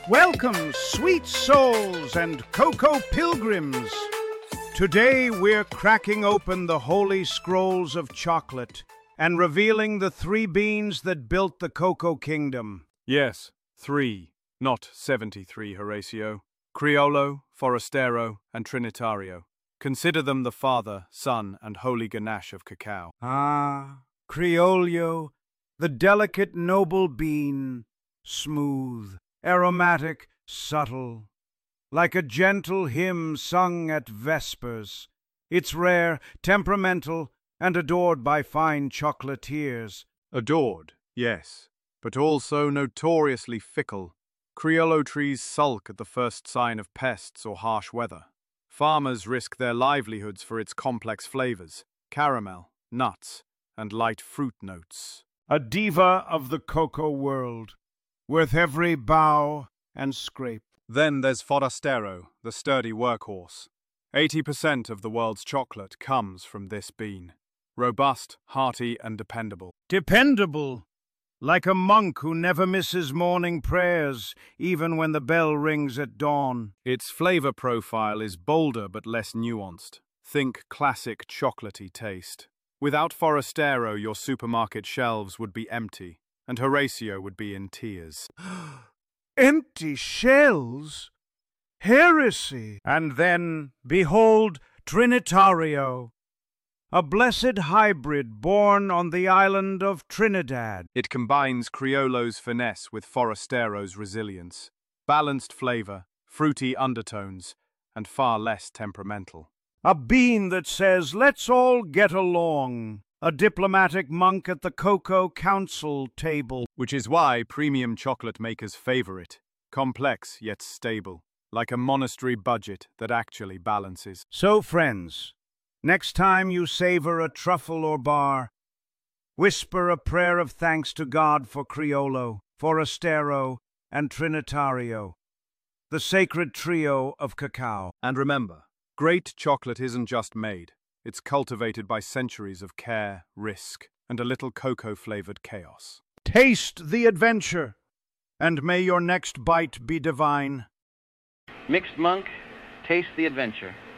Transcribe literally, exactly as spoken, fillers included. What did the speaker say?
Welcome, sweet souls and cocoa pilgrims. Today we're cracking open the holy scrolls of chocolate and revealing the three beans that built the Cocoa Kingdom. Yes, three, not seventy-three, Horatio. Criollo, Forastero, and Trinitario. Consider them the father, son, and holy ganache of cacao. Ah, Criollo, the delicate noble bean, smooth, aromatic, subtle, like a gentle hymn sung at vespers. It's rare, temperamental, and adored by fine chocolatiers. Adored, yes, but also notoriously fickle. Criollo trees sulk at the first sign of pests or harsh weather. Farmers risk their livelihoods for its complex flavors, caramel, nuts, and light fruit notes. A diva of the cocoa world, worth every bow and scrape. Then there's Forastero, the sturdy workhorse. Eighty percent of the world's chocolate comes from this bean. Robust, hearty, and dependable. Dependable, like a monk who never misses morning prayers, even when the bell rings at dawn. Its flavor profile is bolder but less nuanced. Think classic chocolatey taste. Without Forastero, your supermarket shelves would be empty, and Horatio would be in tears. Empty shells? Heresy! And then, behold, Trinitario, a blessed hybrid born on the island of Trinidad. It combines Criollo's finesse with Forastero's resilience. Balanced flavor, fruity undertones, and far less temperamental. A bean that says, let's all get along. A diplomatic monk at the Cocoa Council table. Which is why premium chocolate makers favor it. Complex yet stable, like a monastery budget that actually balances. So, friends, next time you savor a truffle or bar, whisper a prayer of thanks to God for Criollo, Forastero, and Trinitario, the sacred trio of cacao. And remember, great chocolate isn't just made. It's cultivated by centuries of care, risk, and a little cocoa-flavored chaos. Taste the adventure, and may your next bite be divine. Mixed Monk, taste the adventure.